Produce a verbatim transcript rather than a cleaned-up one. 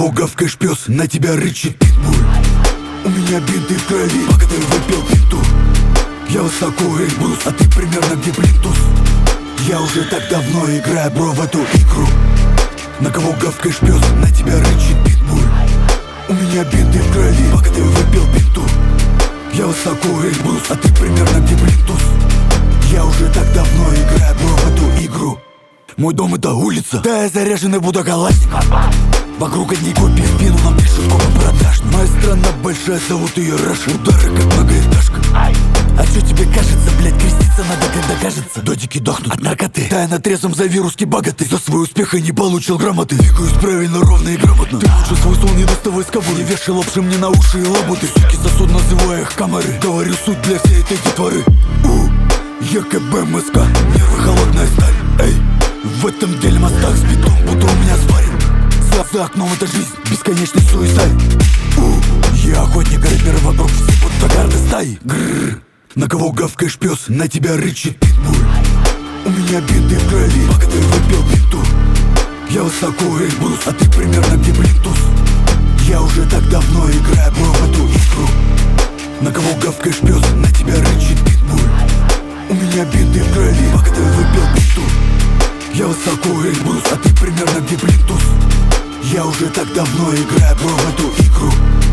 кого гавкаешь, пес, на тебя рычит питбуль. У меня бинты в крови, богатырь выпил пинту. Я высоко Эльбрус, а ты примерно где плинтус. Я уже так давно играю, бро, в эту игру. На кого гавкаешь, пес, на тебя рычит питбуль. У меня бинты в крови, богатырь выпил пинту. Я высоко Эльбрус, а ты примерно где плинтус. Я уже так давно играю, бро, в эту игру. Мой дом это улица, да я заряженный будоголасник. Вокруг одни копии, в спину нам пишут сколько продаж. Моя страна большая, зовут ее Раша. Удары как многоэтажка. А чё тебе кажется, блять, креститься надо, когда кажется? Додики дохнут от наркоты. Да я на трезвом за вируски богатый. За свой успех и не получил грамоты. Двигаюсь правильно, ровно и грамотно. Ты лучше свой сон не доставай с кобуры. Не вешай лапши мне на уши и лабуты. Суки сосуд, называя их камеры. Говорю суть для всей этой детворы. У, ЕКБ МСК, нервы холодная сталь. Эй, в этом деле мостах с бетон, будто у меня спарринг. За, за окном это жизнь, бесконечный суицид. У, я охотник, рэперы вокруг все будто гарды стаи. Грррр. На кого гавкаешь, пес, на тебя рычит питбуль. У меня бинты в крови, богатырь выпил пинту. Я высоко Эльбрус, а ты примерно где плинтус. Я уже так давно играю, бро, в эту игру. На кого гавкаешь, пес, на тебя рычит питбуль. У меня бинты в крови, богатырь выпил пинту. Я высоко Эльбрус, а ты примерно где плинтус. Я уже так давно играю, бро, в эту игру.